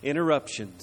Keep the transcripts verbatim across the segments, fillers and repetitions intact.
Interruptions.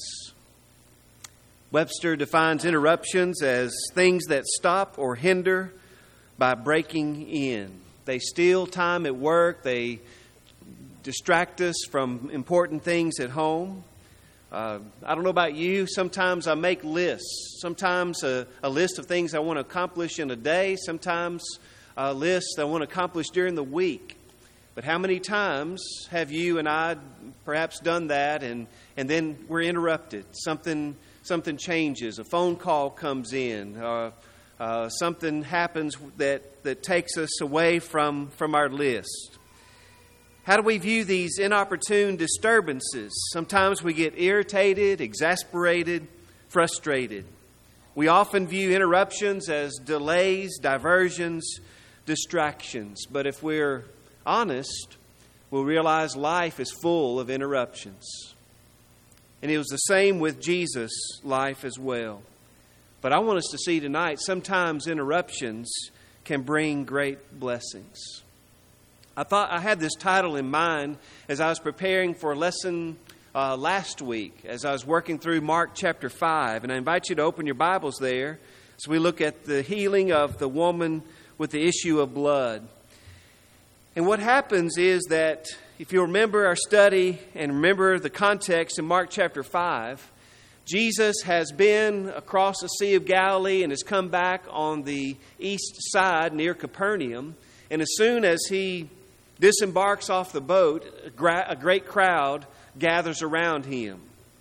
Webster defines interruptions as things that stop or hinder by breaking in. They steal time at work. They distract us from important things at home. Uh, I don't know about you. Sometimes I make lists. Sometimes a, a list of things I want to accomplish in a day. Sometimes a list I want to accomplish during the week. But how many times have you and I perhaps done that, and, and then we're interrupted? Something something changes. A phone call comes in. Uh, uh, something happens that, that takes us away from, from our list. How do we view these inopportune disturbances? Sometimes we get irritated, exasperated, frustrated. We often view interruptions as delays, diversions, distractions. But if we're honest, we'll realize life is full of interruptions. And it was the same with Jesus' life as well. But I want us to see tonight, sometimes interruptions can bring great blessings. I thought I had this title in mind as I was preparing for a lesson uh, last week, as I was working through Mark chapter five. And I invite you to open your Bibles there as we look at the healing of the woman with the issue of blood. And what happens is that if you remember our study and remember the context in Mark chapter five, Jesus has been across the Sea of Galilee and has come back on the east side near Capernaum. And as soon as he disembarks off the boat, a great crowd gathers around him.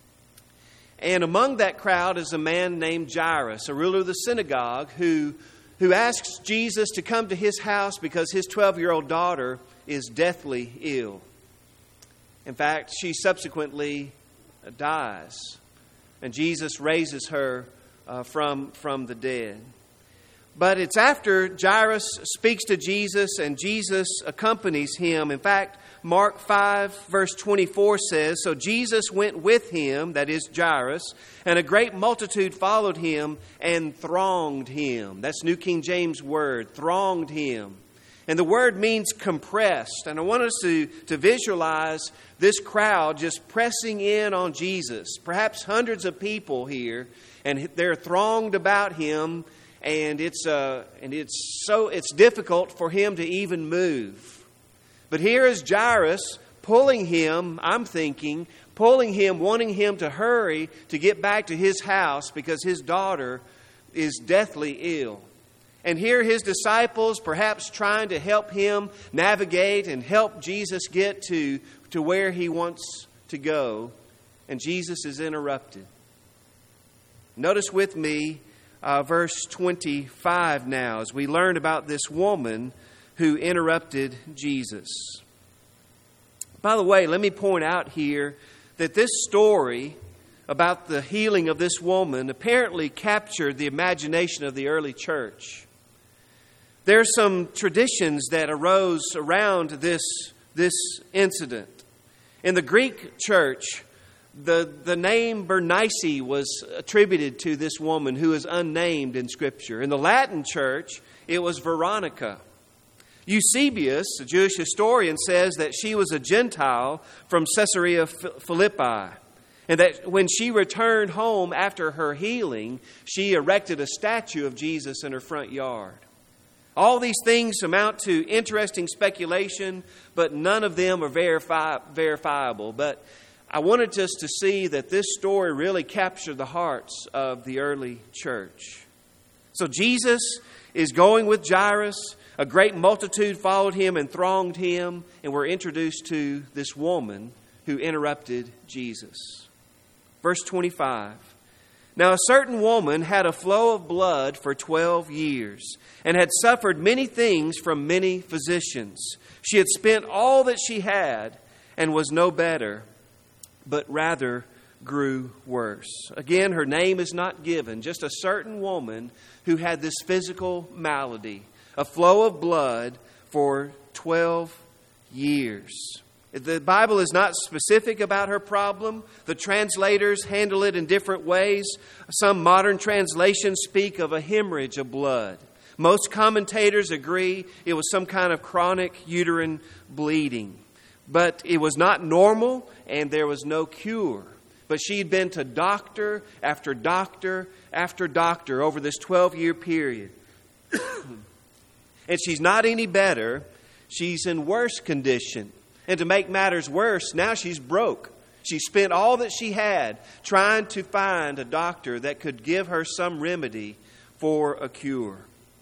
And among that crowd is a man named Jairus, a ruler of the synagogue, who who asks Jesus to come to his house because his twelve-year-old daughter is deathly ill. In fact, she subsequently dies, and Jesus raises her uh, from, from the dead. But it's after Jairus speaks to Jesus and Jesus accompanies him. In fact, Mark five verse twenty-four says, "So Jesus went with him," that is Jairus, "and a great multitude followed him and thronged him." That's New King James word, thronged him. And the word means compressed. And I want us to, to visualize this crowd just pressing in on Jesus. Perhaps hundreds of people here, and they're thronged about him. And it's uh, and it's so it's difficult for him to even move. But here is Jairus pulling him, I'm thinking, pulling him, wanting him to hurry to get back to his house because his daughter is deathly ill. And here his disciples perhaps trying to help him navigate and help Jesus get to, to where he wants to go. And Jesus is interrupted. Notice with me Uh, verse twenty-five now, as we learn about this woman who interrupted Jesus. By the way, let me point out here that this story about the healing of this woman apparently captured the imagination of the early church. There are some traditions that arose around this, this incident. In the Greek church, The, the name Bernice was attributed to this woman who is unnamed in Scripture. In the Latin church, it was Veronica. Eusebius, a Jewish historian, says that she was a Gentile from Caesarea Philippi, and that when she returned home after her healing, she erected a statue of Jesus in her front yard. All these things amount to interesting speculation, but none of them are verifi- verifiable. But I wanted us to see that this story really captured the hearts of the early church. So Jesus is going with Jairus. A great multitude followed him and thronged him. And we're introduced to this woman who interrupted Jesus. Verse twenty-five. "Now a certain woman had a flow of blood for twelve years and had suffered many things from many physicians. She had spent all that she had and was no better, but rather grew worse." Again, her name is not given. Just a certain woman who had this physical malady, a flow of blood for twelve years. The Bible is not specific about her problem. The translators handle it in different ways. Some modern translations speak of a hemorrhage of blood. Most commentators agree it was some kind of chronic uterine bleeding. But it was not normal, and there was no cure. But she'd been to doctor after doctor after doctor over this twelve-year period. And she's not any better. She's in worse condition. And to make matters worse, now she's broke. She spent all that she had trying to find a doctor that could give her some remedy for a cure.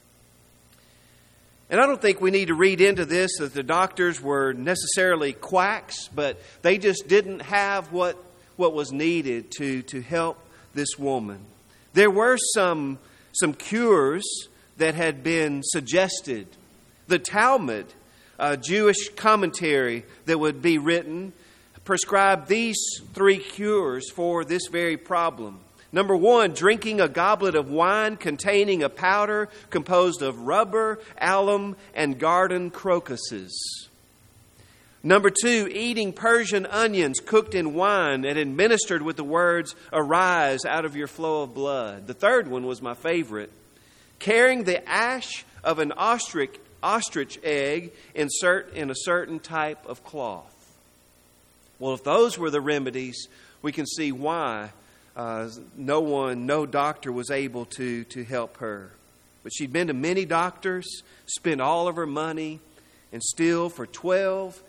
And I don't think we need to read into this that the doctors were necessarily quacks, but they just didn't have what, what was needed to, to help this woman. There were some, some cures that had been suggested. The Talmud, a Jewish commentary that would be written, prescribed these three cures for this very problem. Number one, drinking a goblet of wine containing a powder composed of rubber, alum, and garden crocuses. Number two, eating Persian onions cooked in wine and administered with the words, "Arise out of your flow of blood." The third one was my favorite. Carrying the ash of an ostrich, ostrich egg insert in a certain type of cloth. Well, if those were the remedies, we can see why uh, no one, no doctor was able to, to help her. But she'd been to many doctors, spent all of her money, and still for twelve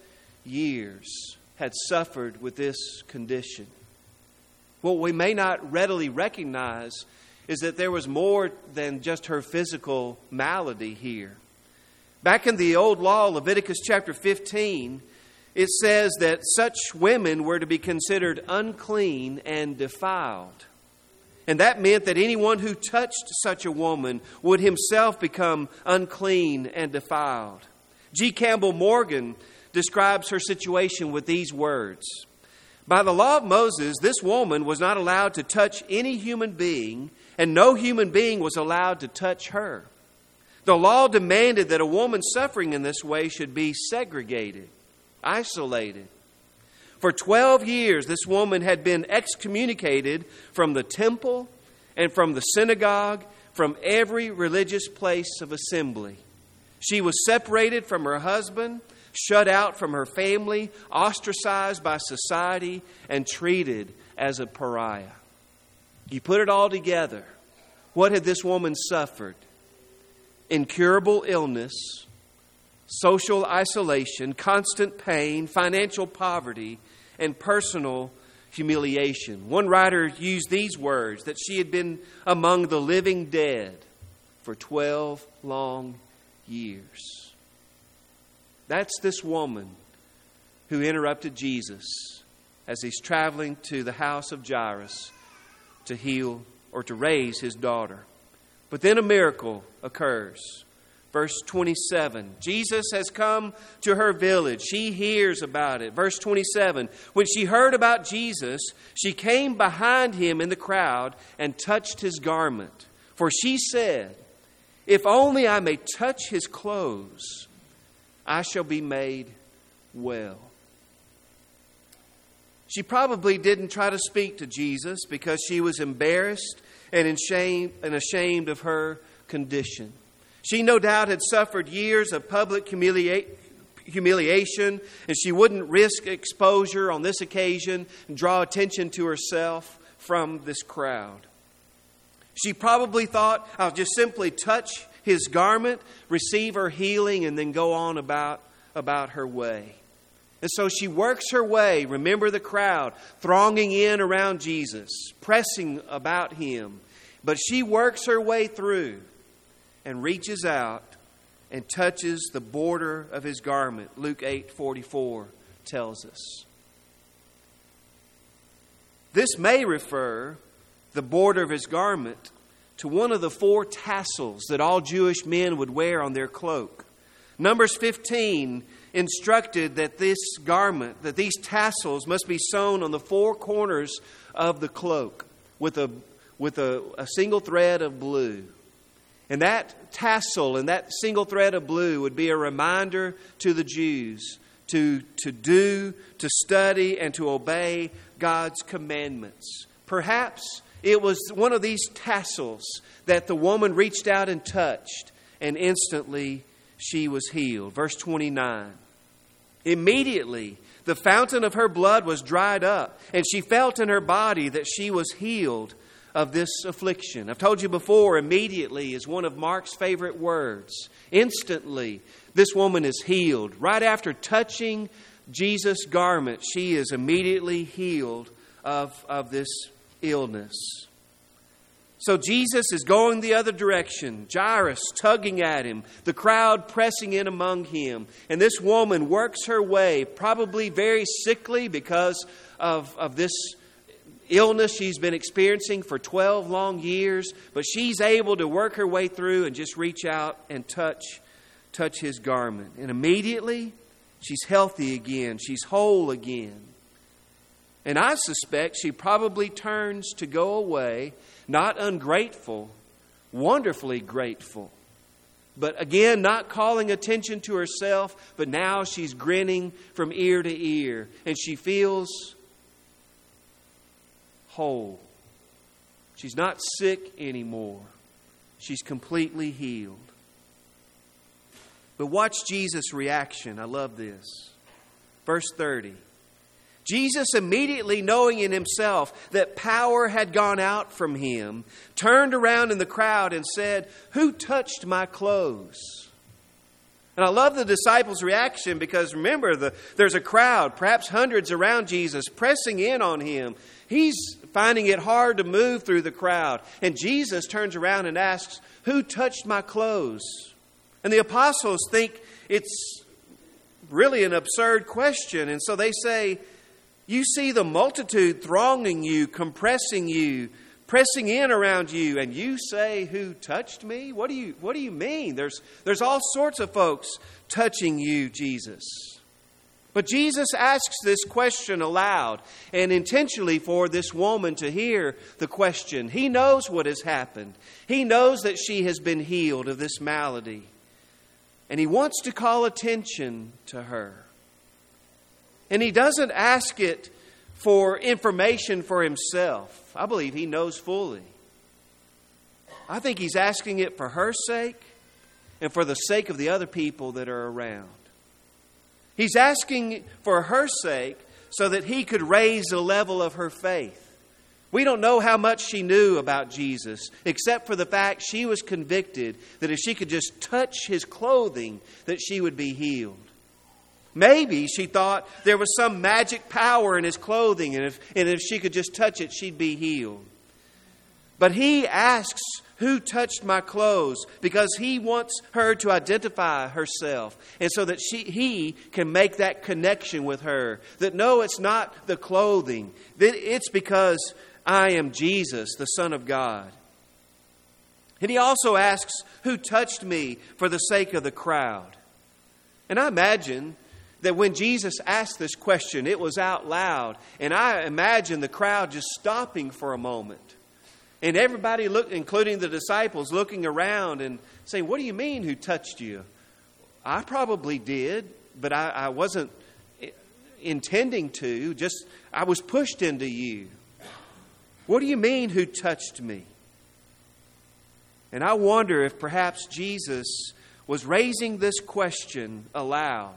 years had suffered with this condition. What we may not readily recognize is that there was more than just her physical malady here. Back in the old law, Leviticus chapter fifteen, it says that such women were to be considered unclean and defiled. And that meant that anyone who touched such a woman would himself become unclean and defiled. G. Campbell Morgan describes her situation with these words. By the law of Moses, this woman was not allowed to touch any human being, and no human being was allowed to touch her. The law demanded that a woman suffering in this way should be segregated, isolated. For twelve years, this woman had been excommunicated from the temple and from the synagogue, from every religious place of assembly. She was separated from her husband, shut out from her family, ostracized by society, and treated as a pariah. You put it all together. What had this woman suffered? Incurable illness, social isolation, constant pain, financial poverty, and personal humiliation. One writer used these words, that she had been among the living dead for twelve long years. That's this woman who interrupted Jesus as he's traveling to the house of Jairus to heal or to raise his daughter. But then a miracle occurs. Verse twenty-seven, Jesus has come to her village. She hears about it. Verse twenty-seven, when she heard about Jesus, she came behind him in the crowd and touched his garment. For she said, "If only I may touch his clothes, I shall be made well." She probably didn't try to speak to Jesus because she was embarrassed and ashamed, and ashamed of her condition. She no doubt had suffered years of public humilia- humiliation, and she wouldn't risk exposure on this occasion and draw attention to herself from this crowd. She probably thought, "I'll just simply touch his garment, receive her healing, and then go on about, about her way." And so she works her way, remember the crowd, thronging in around Jesus, pressing about him. But she works her way through and reaches out and touches the border of his garment. Luke eight forty-four tells us. This may refer, the border of his garment, to one of the four tassels that all Jewish men would wear on their cloak. Numbers fifteen instructed that this garment, that these tassels must be sewn on the four corners of the cloak with a, with a, a single thread of blue. And that tassel and that single thread of blue would be a reminder to the Jews to, to do, to study, and to obey God's commandments. Perhaps it was one of these tassels that the woman reached out and touched, and instantly she was healed. Verse twenty-nine. Immediately The fountain of her blood was dried up, and she felt in her body that she was healed of this affliction. I've told you before, immediately is one of Mark's favorite words. Instantly, this woman is healed. Right after touching Jesus' garment, she is immediately healed of, of this illness. So Jesus is going the other direction. Jairus tugging at him, the crowd pressing in among him. And this woman works her way, probably very sickly because of, of this illness she's been experiencing for twelve long years. But she's able to work her way through and just reach out and touch, touch his garment. And immediately, she's healthy again. She's whole again. And I suspect she probably turns to go away, not ungrateful, wonderfully grateful. But again, not calling attention to herself, but now she's grinning from ear to ear. And she feels whole. She's not sick anymore. She's completely healed. But watch Jesus' reaction. I love this. Verse thirty. Jesus, immediately knowing in himself that power had gone out from him, turned around in the crowd and said, "Who touched my clothes?" And I love the disciples' reaction because remember, the, there's a crowd, perhaps hundreds around Jesus, pressing in on him. He's finding it hard to move through the crowd. And Jesus turns around and asks, "Who touched my clothes?" And the apostles think it's really an absurd question. And so they say, "You see the multitude thronging you, compressing you, pressing in around you, and you say, 'Who touched me?' What do you what do you mean? There's there's all sorts of folks touching you, Jesus." But Jesus asks this question aloud, and intentionally for this woman to hear the question. He knows what has happened. He knows that she has been healed of this malady. And he wants to call attention to her. And he doesn't ask it for information for himself. I believe he knows fully. I think he's asking it for her sake and for the sake of the other people that are around. He's asking for her sake so that he could raise the level of her faith. We don't know how much she knew about Jesus, except for the fact she was convicted that if she could just touch his clothing, that she would be healed. Maybe she thought there was some magic power in his clothing, and if, and if she could just touch it, she'd be healed. But he asks, "Who touched my clothes?" because he wants her to identify herself, and so that she, he can make that connection with her. That no, it's not the clothing. That it's because I am Jesus, the Son of God. And he also asks, "Who touched me?" for the sake of the crowd. And I imagine that when Jesus asked this question, it was out loud. And I imagine the crowd just stopping for a moment. And everybody, look, including the disciples, looking around and saying, "What do you mean, who touched you?" I probably did, but I, I wasn't intending to. Just, I was pushed into you. What do you mean, who touched me? And I wonder if perhaps Jesus was raising this question aloud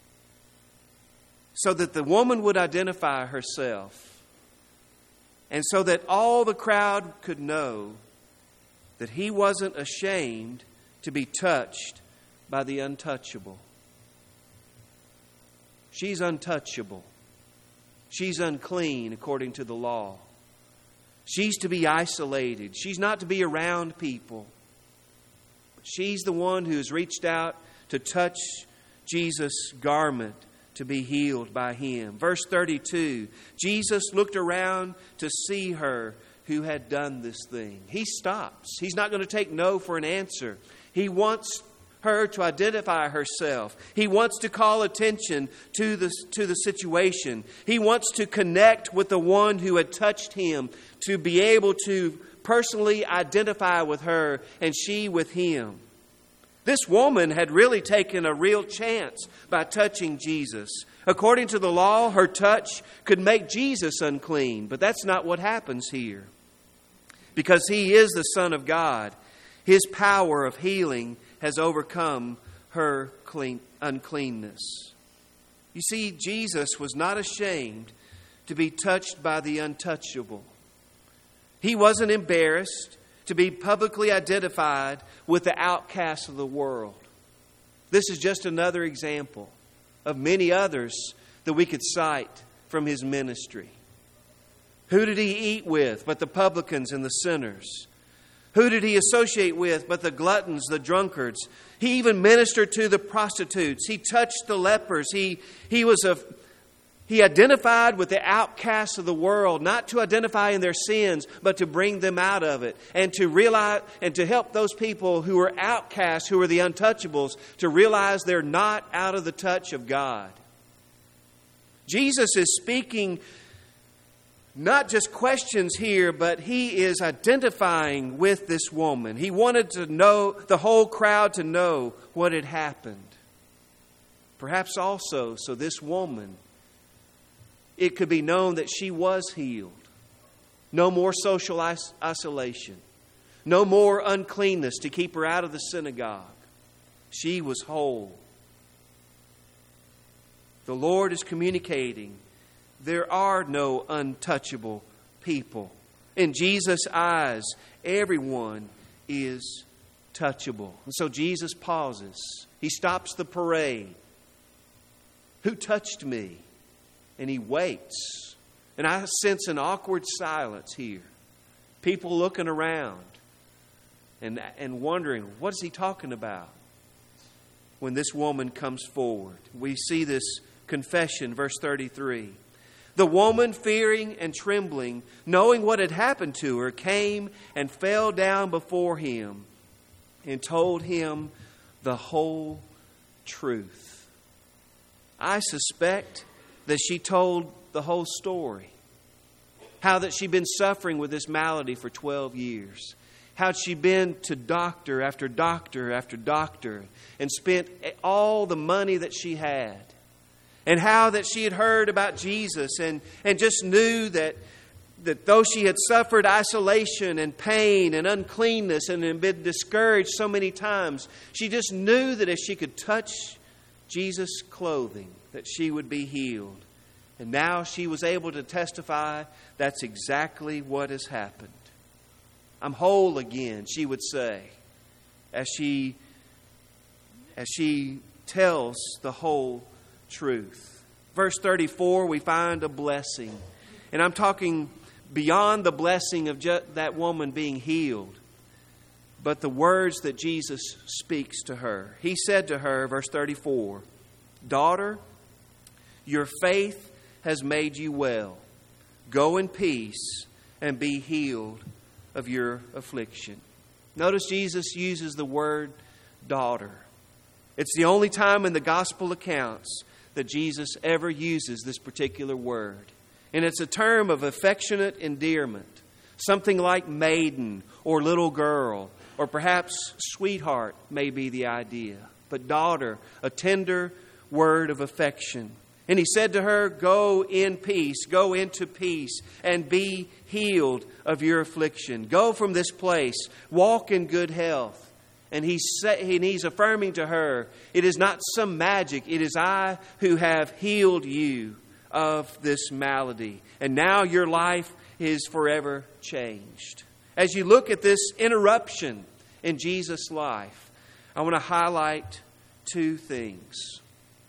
so that the woman would identify herself and so that all the crowd could know that he wasn't ashamed to be touched by the untouchable. She's untouchable. She's unclean according to the law. She's to be isolated. She's not to be around people. She's the one who has reached out to touch Jesus' garment to be healed by him. Verse thirty-two, Jesus looked around to see her who had done this thing. He stops. He's not going to take no for an answer. He wants her to identify herself. He wants to call attention to the, to the situation. He wants to connect with the one who had touched him, to be able to personally identify with her and she with him. This woman had really taken a real chance by touching Jesus. According to the law, her touch could make Jesus unclean, but that's not what happens here. Because he is the Son of God, his power of healing has overcome her clean, uncleanness. You see, Jesus was not ashamed to be touched by the untouchable. He wasn't embarrassed to be publicly identified with the outcasts of the world. This is just another example of many others that we could cite from His ministry. Who did He eat with but the publicans and the sinners? Who did He associate with but the gluttons, the drunkards? He even ministered to the prostitutes. He touched the lepers. He, he was a He identified with the outcasts of the world, not to identify in their sins, but to bring them out of it. And to realize and to help those people who are outcasts, who are the untouchables, to realize they're not out of the touch of God. Jesus is speaking not just questions here, but He is identifying with this woman. He wanted to know, the whole crowd to know what had happened. Perhaps also, so this woman, it could be known that she was healed. No more social is- isolation. No more uncleanness to keep her out of the synagogue. She was whole. The Lord is communicating there are no untouchable people. In Jesus' eyes, everyone is touchable. And so Jesus pauses. He stops the parade. Who touched me? And He waits. And I sense an awkward silence here. People looking around and, and wondering, what is He talking about? When this woman comes forward, we see this confession, verse thirty-three. The woman, fearing and trembling, knowing what had happened to her, came and fell down before Him and told Him the whole truth. I suspect that she told the whole story. How that she'd been suffering with this malady for twelve years. How she'd been to doctor after doctor after doctor and spent all the money that she had. And how that she had heard about Jesus and, and just knew that, that though she had suffered isolation and pain and uncleanness and had been discouraged so many times, she just knew that if she could touch Jesus' clothing, that she would be healed. And now she was able to testify that's exactly what has happened. I'm whole again, she would say, as she, as she tells the whole truth. Verse thirty-four, we find a blessing. And I'm talking beyond the blessing of just that woman being healed, but the words that Jesus speaks to her. He said to her, verse thirty-four, "Daughter, your faith has made you well. Go in peace and be healed of your affliction." Notice Jesus uses the word daughter. It's the only time in the gospel accounts that Jesus ever uses this particular word. And it's a term of affectionate endearment. Something like maiden or little girl, or perhaps sweetheart may be the idea. But daughter, a tender word of affection. And He said to her, "Go in peace, go into peace, and be healed of your affliction. Go from this place, walk in good health." And he's, and he's affirming to her, it is not some magic, it is I who have healed you of this malady. And now your life is forever changed. As you look at this interruption in Jesus' life, I want to highlight two things.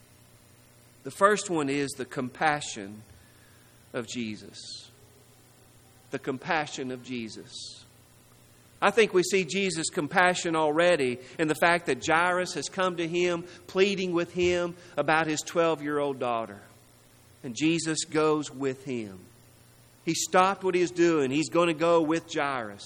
The first one is the compassion of Jesus. The compassion of Jesus. I think we see Jesus' compassion already in the fact that Jairus has come to Him, pleading with Him about his twelve-year-old daughter. And Jesus goes with him. He stopped what he was doing. He's going to go with Jairus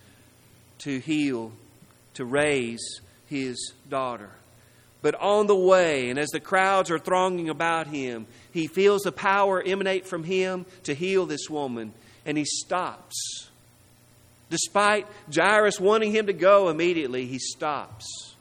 to heal, to raise his daughter. But on the way, and as the crowds are thronging about him, he feels the power emanate from him to heal this woman. And he stops. Despite Jairus wanting him to go immediately, he stops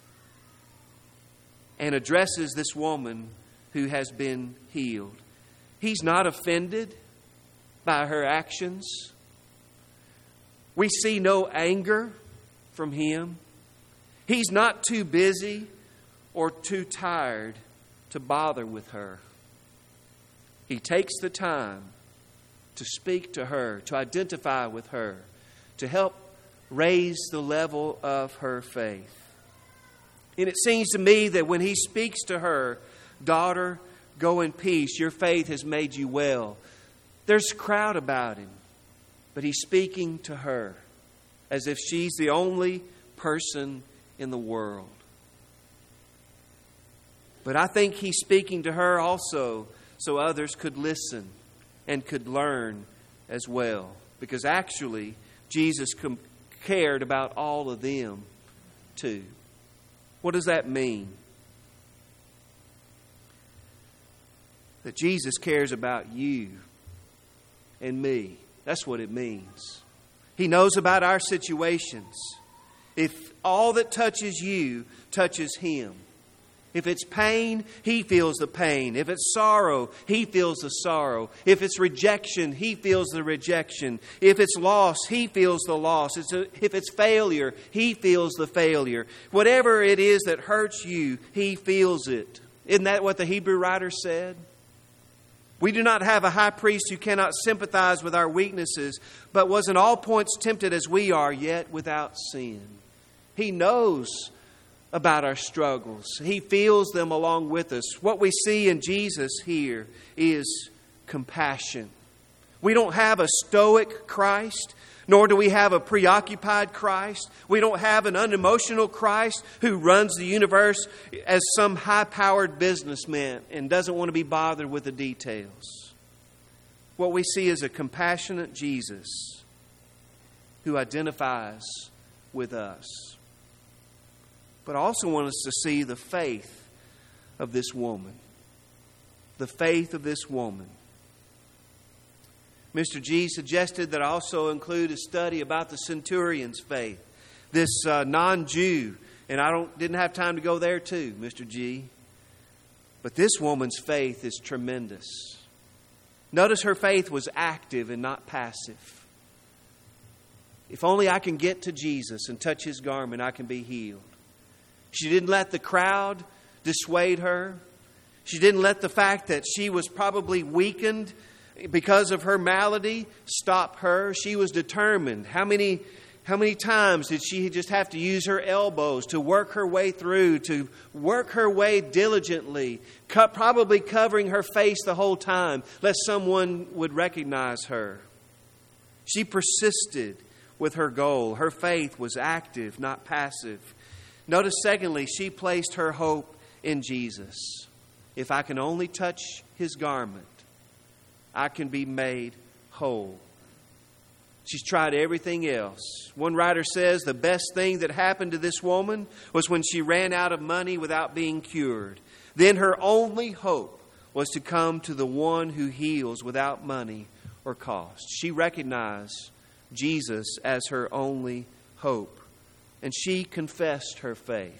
and addresses this woman who has been healed. He's not offended by her actions. We see no anger from him. He's not too busy or too tired to bother with her. He takes the time to speak to her, to identify with her, to help raise the level of her faith. And it seems to me that when he speaks to her, "Daughter, go in peace. Your faith has made you well," there's a crowd about him. But he's speaking to her as if she's the only person in the world. But I think he's speaking to her also so others could listen and could learn as well. Because actually, Jesus cared about all of them too. What does that mean? That Jesus cares about you and me. That's what it means. He knows about our situations. If all that touches you touches Him. If it's pain, He feels the pain. If it's sorrow, He feels the sorrow. If it's rejection, He feels the rejection. If it's loss, He feels the loss. It's a, if it's failure, He feels the failure. Whatever it is that hurts you, He feels it. Isn't that what the Hebrew writer said? We do not have a high priest who cannot sympathize with our weaknesses, but was in all points tempted as we are, yet without sin. He knows about our struggles. He feels them along with us. What we see in Jesus here is compassion. We don't have a stoic Christ, nor do we have a preoccupied Christ. We don't have an unemotional Christ who runs the universe as some high-powered businessman and doesn't want to be bothered with the details. What we see is a compassionate Jesus who identifies with us. But I also want us to see the faith of this woman. The faith of this woman. Mister G suggested that I also include a study about the centurion's faith. This uh, non-Jew. And I don't didn't have time to go there too, Mister G. But this woman's faith is tremendous. Notice her faith was active and not passive. If only I can get to Jesus and touch His garment, I can be healed. She didn't let the crowd dissuade her. She didn't let the fact that she was probably weakened because of her malady stop her. She was determined. How many, how many times did she just have to use her elbows to work her way through, to work her way diligently, co- probably covering her face the whole time, lest someone would recognize her. She persisted with her goal. Her faith was active, not passive. Notice, secondly, she placed her hope in Jesus. If I can only touch His garment, I can be made whole. She's tried everything else. One writer says the best thing that happened to this woman was when she ran out of money without being cured. Then her only hope was to come to the one who heals without money or cost. She recognized Jesus as her only hope. And she confessed her faith.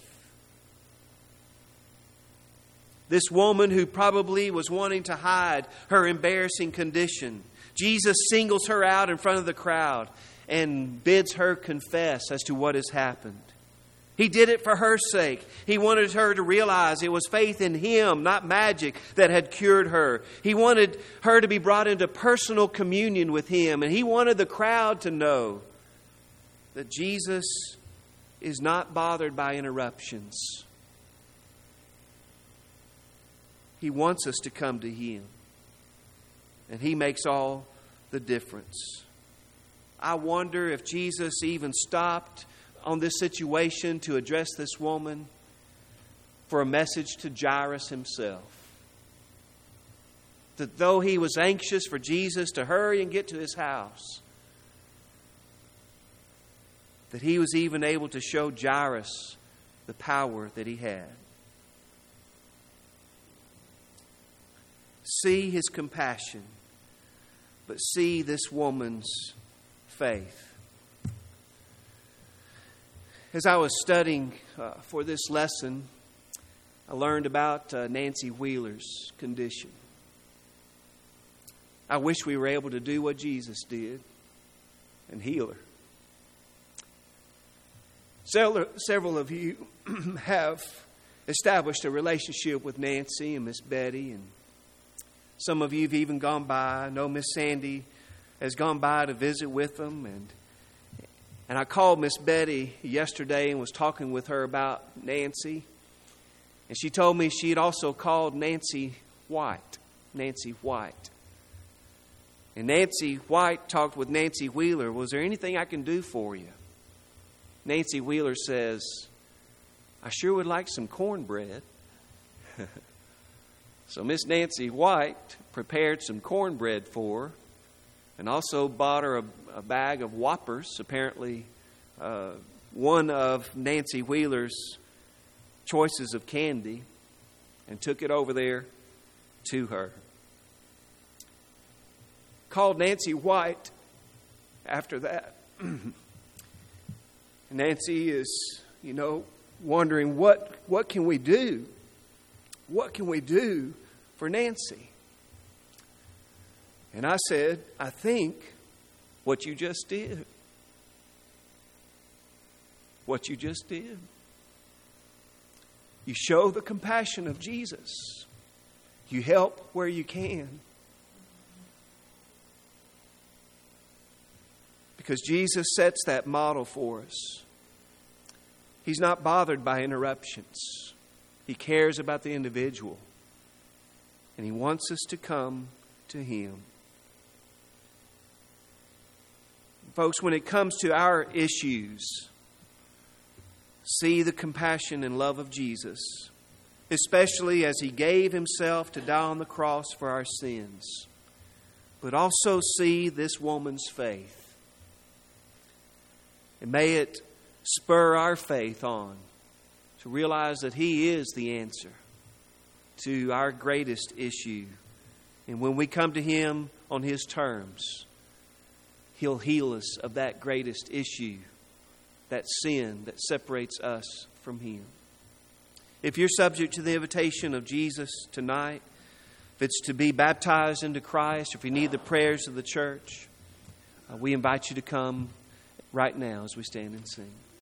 This woman who probably was wanting to hide her embarrassing condition, Jesus singles her out in front of the crowd and bids her confess as to what has happened. He did it for her sake. He wanted her to realize it was faith in Him, not magic, that had cured her. He wanted her to be brought into personal communion with Him. And He wanted the crowd to know that Jesus is not bothered by interruptions. He wants us to come to Him. And He makes all the difference. I wonder if Jesus even stopped on this situation to address this woman for a message to Jairus himself. That though he was anxious for Jesus to hurry and get to his house, that he was even able to show Jairus the power that he had. See his compassion, but see this woman's faith. As I was studying uh, for this lesson, I learned about uh, Nancy Wheeler's condition. I wish we were able to do what Jesus did and heal her. Several, several of you have established a relationship with Nancy and Miss Betty, and Some of you have even gone by. I know Miss Sandy has gone by to visit with them. And and I called Miss Betty yesterday and was talking with her about Nancy. And she told me she had also called Nancy White. Nancy White. And Nancy White talked with Nancy Wheeler. Was there anything I can do for you? Nancy Wheeler says, I sure would like some cornbread. So Miss Nancy White prepared some cornbread for her and also bought her a, a bag of Whoppers, apparently uh, one of Nancy Wheeler's choices of candy, and took it over there to her. Called Nancy White after that. Nancy is, you know, wondering what what can we do? What can we do for Nancy? And I said, I think what you just did. What you just did. You show the compassion of Jesus. You help where you can. Because Jesus sets that model for us. He's not bothered by interruptions. He cares about the individual. And He wants us to come to Him. Folks, when it comes to our issues, see the compassion and love of Jesus, especially as He gave Himself to die on the cross for our sins. But also see this woman's faith. And may it spur our faith on to realize that He is the answer to our greatest issue. And when we come to Him on His terms, He'll heal us of that greatest issue, that sin that separates us from Him. If you're subject to the invitation of Jesus tonight, if it's to be baptized into Christ, if you need the prayers of the church, uh, we invite you to come right now as we stand and sing.